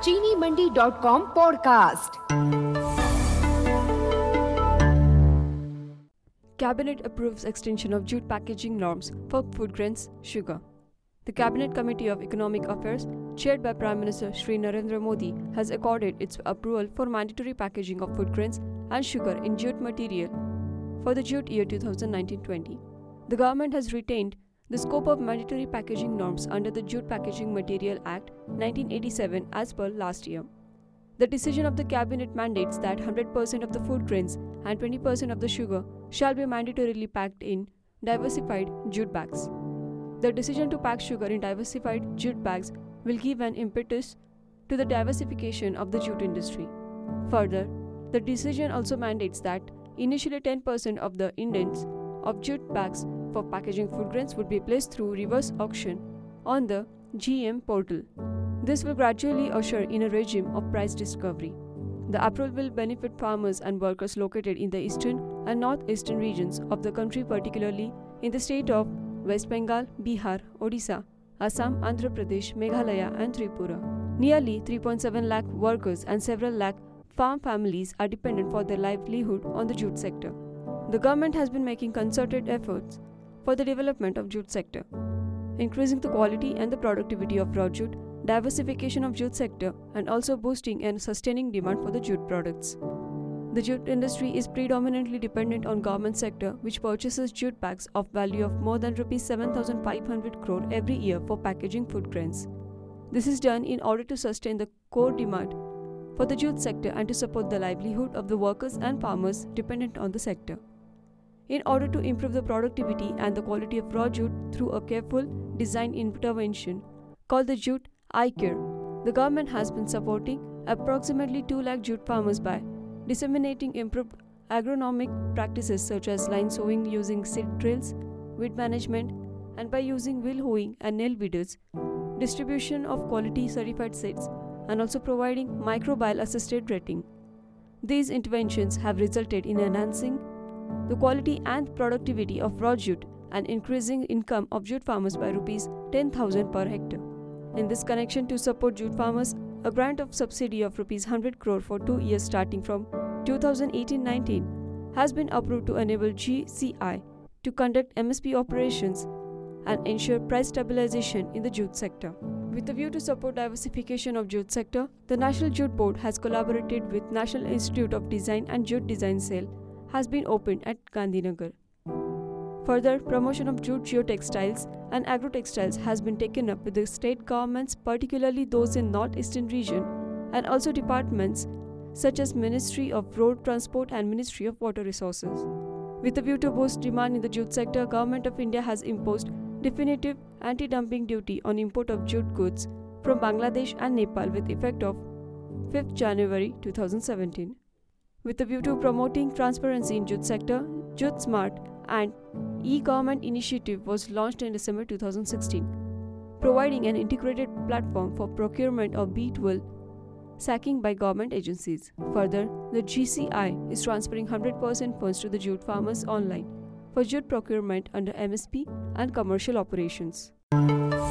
चीनीमंडी.com podcast. Cabinet approves extension of jute packaging norms for food grains, sugar. The Cabinet Committee of Economic Affairs, chaired by Prime Minister Shri Narendra Modi, has accorded its approval for mandatory packaging of food grains and sugar in jute material for the jute year 2019-20. The government has retained the scope of mandatory packaging norms under the Jute Packaging Material Act 1987 as per last year. The decision of the Cabinet mandates that 100% of the food grains and 20% of the sugar shall be mandatorily packed in diversified jute bags. The decision to pack sugar in diversified jute bags will give an impetus to the diversification of the jute industry. Further, the decision also mandates that initially 10% of the indents of jute bags for packaging food grains would be placed through reverse auction on the GM portal. This will gradually usher in a regime of price discovery. The approval will benefit farmers and workers located in the eastern and northeastern regions of the country, particularly in the state of West Bengal, Bihar, Odisha, Assam, Andhra Pradesh, Meghalaya and Tripura. Nearly 3.7 lakh workers and several lakh farm families are dependent for their livelihood on the jute sector. The government has been making concerted efforts for the development of jute sector, increasing the quality and the productivity of raw jute, diversification of jute sector, and also boosting and sustaining demand for the jute products. The jute industry is predominantly dependent on government sector, which purchases jute bags of value of more than Rs 7,500 crore every year for packaging food grains. This is done in order to sustain the core demand for the jute sector and to support the livelihood of the workers and farmers dependent on the sector. In order to improve the productivity and the quality of raw jute through a careful design intervention called the Jute iCare, the government has been supporting approximately 2 lakh jute farmers by disseminating improved agronomic practices such as line sowing using seed drills, weed management, and by using wheel hoeing and nail weeders, distribution of quality certified seeds, and also providing microbial assisted rating. These interventions have resulted in enhancing the quality and productivity of raw jute and increasing income of jute farmers by Rs 10,000 per hectare. In this connection, to support jute farmers, a grant of subsidy of Rs 100 crore for 2 years starting from 2018-19 has been approved to enable GCI to conduct MSP operations and ensure price stabilization in the jute sector. With a view to support diversification of jute sector, the National Jute Board has collaborated with National Institute of Design and Jute Design Cell has been opened at Gandhinagar. Further, promotion of jute geotextiles and agrotextiles has been taken up with the state governments, particularly those in northeastern region, and also departments such as Ministry of Road Transport and Ministry of Water Resources. With a view to boost demand in the jute sector, Government of India has imposed definitive anti-dumping duty on import of jute goods from Bangladesh and Nepal with effect of 5th January 2017. With a view to promoting transparency in jute sector, Jute Smart and e-government initiative was launched in December 2016, providing an integrated platform for procurement of B12 sacking by government agencies. Further, the GCI is transferring 100% funds to the jute farmers online for jute procurement under MSP and commercial operations.